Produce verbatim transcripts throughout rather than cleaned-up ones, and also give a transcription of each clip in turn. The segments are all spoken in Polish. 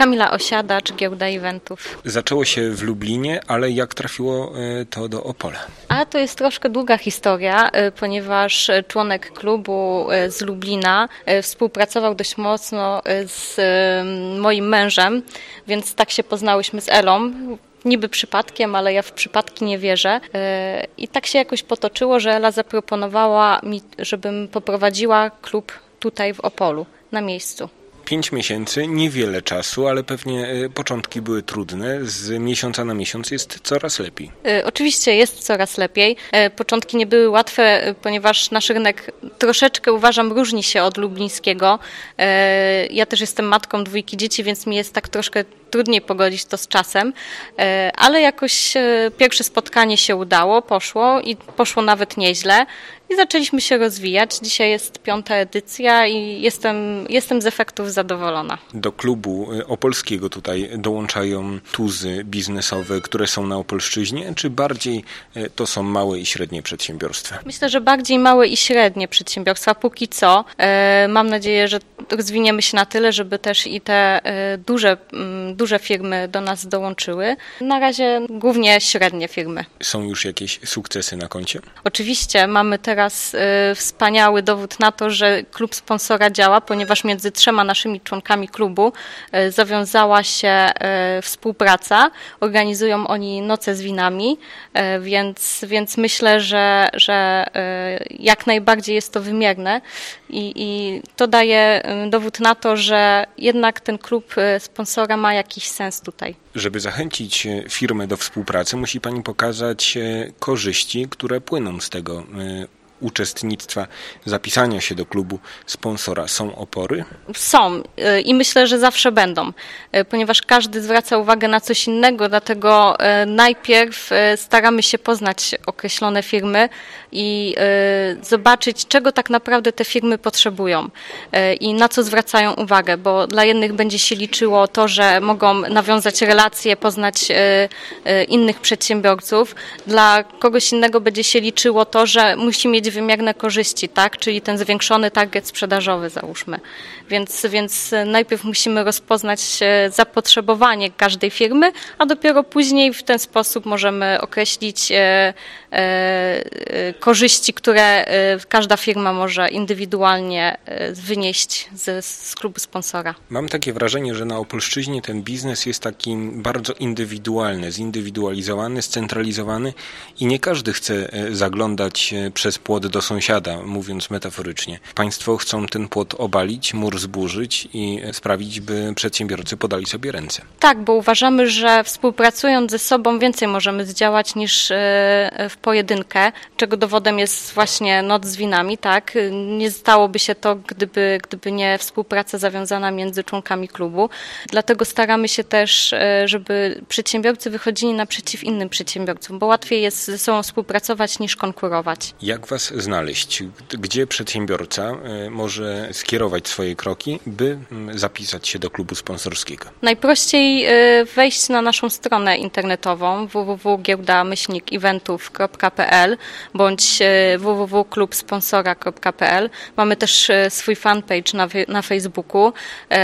Kamila Osiadacz, Giełda Eventów. Zaczęło się w Lublinie, ale jak trafiło to do Opola? A to jest troszkę długa historia, ponieważ członek klubu z Lublina współpracował dość mocno z moim mężem, więc tak się poznałyśmy z Elą. Niby przypadkiem, ale ja w przypadki nie wierzę. I tak się jakoś potoczyło, że Ela zaproponowała mi, żebym poprowadziła klub tutaj w Opolu, na miejscu. Pięć miesięcy, niewiele czasu, ale pewnie początki były trudne. Z miesiąca na miesiąc jest coraz lepiej. Oczywiście jest coraz lepiej. Początki nie były łatwe, ponieważ nasz rynek troszeczkę, uważam, różni się od lublińskiego. Ja też jestem matką dwójki dzieci, więc mi jest tak troszkę trudniej pogodzić to z czasem, ale jakoś pierwsze spotkanie się udało, poszło i poszło nawet nieźle. I zaczęliśmy się rozwijać. Dzisiaj jest piąta edycja i jestem, jestem z efektów zadowolona. Do klubu opolskiego tutaj dołączają tuzy biznesowe, które są na Opolszczyźnie, czy bardziej to są małe i średnie przedsiębiorstwa? Myślę, że bardziej małe i średnie przedsiębiorstwa. Póki co mam nadzieję, że rozwiniemy się na tyle, żeby też i te duże, duże firmy do nas dołączyły. Na razie głównie średnie firmy. Są już jakieś sukcesy na koncie? Oczywiście. Mamy teraz wspaniały dowód na to, że klub sponsora działa, ponieważ między trzema naszymi członkami klubu zawiązała się współpraca. Organizują oni noce z winami, więc, więc myślę, że, że jak najbardziej jest to wymierne i, i to daje dowód na to, że jednak ten klub sponsora ma jakiś sens tutaj. Żeby zachęcić firmę do współpracy, musi Pani pokazać korzyści, które płyną z tego uczestnictwa, zapisania się do klubu sponsora. Są opory? Są i myślę, że zawsze będą, ponieważ każdy zwraca uwagę na coś innego, dlatego najpierw staramy się poznać określone firmy i zobaczyć, czego tak naprawdę te firmy potrzebują i na co zwracają uwagę, bo dla jednych będzie się liczyło to, że mogą nawiązać relacje, poznać innych przedsiębiorców, dla kogoś innego będzie się liczyło to, że musi mieć wymierne korzyści, tak? Czyli ten zwiększony target sprzedażowy, załóżmy. Więc, więc najpierw musimy rozpoznać zapotrzebowanie każdej firmy, a dopiero później w ten sposób możemy określić e, e, korzyści, które każda firma może indywidualnie wynieść z, z klubu sponsora. Mam takie wrażenie, że na Opolszczyźnie ten biznes jest taki bardzo indywidualny, zindywidualizowany, scentralizowany i nie każdy chce zaglądać przez płot do sąsiada, mówiąc metaforycznie. Państwo chcą ten płot obalić, mur zburzyć i sprawić, by przedsiębiorcy podali sobie ręce. Tak, bo uważamy, że współpracując ze sobą więcej możemy zdziałać niż w pojedynkę, czego dowodem jest właśnie noc z winami, tak? Nie stałoby się to, gdyby, gdyby nie współpraca zawiązana między członkami klubu. Dlatego staramy się też, żeby przedsiębiorcy wychodzili naprzeciw innym przedsiębiorcom, bo łatwiej jest ze sobą współpracować niż konkurować. Jak Was znaleźć? Gdzie przedsiębiorca może skierować swoje kroki, by zapisać się do klubu sponsorskiego? Najprościej wejść na naszą stronę internetową w w w kropka giełda myślnik eventów kropka p l bądź w w w kropka klub sponsora kropka p l. Mamy też swój fanpage na, na Facebooku.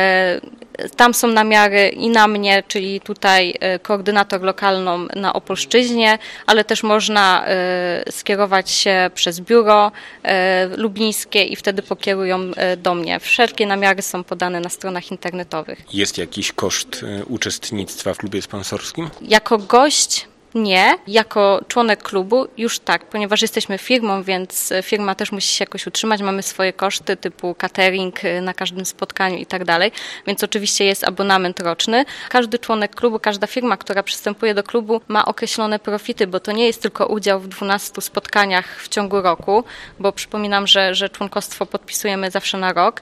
Tam są namiary i na mnie, czyli tutaj koordynator lokalną na Opolszczyźnie, ale też można skierować się przez biuro lublińskie i wtedy pokierują do mnie. Wszelkie namiary są podane na stronach internetowych. Jest jakiś koszt uczestnictwa w klubie sponsorskim? Jako gość nie, jako członek klubu już tak, ponieważ jesteśmy firmą, więc firma też musi się jakoś utrzymać, mamy swoje koszty typu catering na każdym spotkaniu i tak dalej, więc oczywiście jest abonament roczny. Każdy członek klubu, każda firma, która przystępuje do klubu ma określone profity, bo to nie jest tylko udział w dwunastu spotkaniach w ciągu roku, bo przypominam, że, że członkostwo podpisujemy zawsze na rok.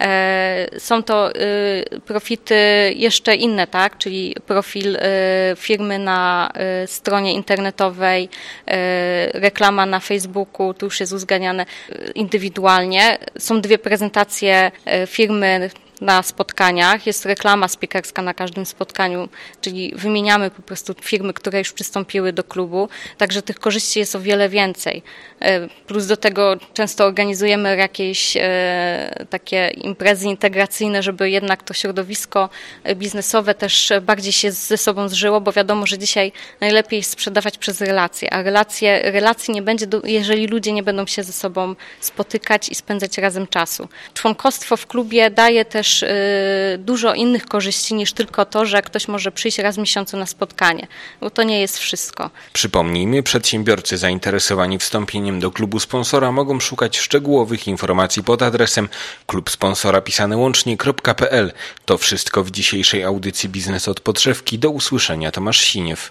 Są to profity jeszcze inne, tak, czyli profil firmy na stronie internetowej, reklama na Facebooku, to już jest uzgadniane indywidualnie. Są dwie prezentacje firmy na spotkaniach, jest reklama speakerska na każdym spotkaniu, czyli wymieniamy po prostu firmy, które już przystąpiły do klubu, także tych korzyści jest o wiele więcej. Plus do tego często organizujemy jakieś takie imprezy integracyjne, żeby jednak to środowisko biznesowe też bardziej się ze sobą zżyło, bo wiadomo, że dzisiaj najlepiej jest sprzedawać przez relacje, a relacje, relacji nie będzie, jeżeli ludzie nie będą się ze sobą spotykać i spędzać razem czasu. Członkostwo w klubie daje też dużo innych korzyści niż tylko to, że ktoś może przyjść raz w miesiącu na spotkanie, bo to nie jest wszystko. Przypomnijmy, przedsiębiorcy zainteresowani wstąpieniem do klubu sponsora mogą szukać szczegółowych informacji pod adresem klub sponsora pisane łącznie kropka p l. To wszystko w dzisiejszej audycji Biznes od podszewki. Do usłyszenia, Tomasz Siniew.